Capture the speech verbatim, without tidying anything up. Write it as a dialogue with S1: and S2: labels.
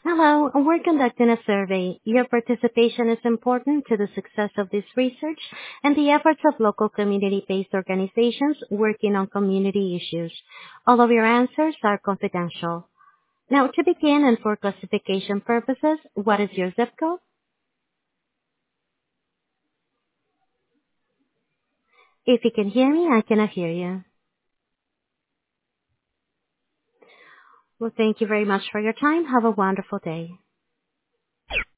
S1: Hello, we're conducting a survey. Your participation is important to the success of this research and the efforts of local community-based organizations working on community issues. All of your answers are confidential. Now, to begin and for classification purposes, what is your zip code? If you can hear me, I cannot hear you. Well, thank you very much for your time. Have a wonderful day.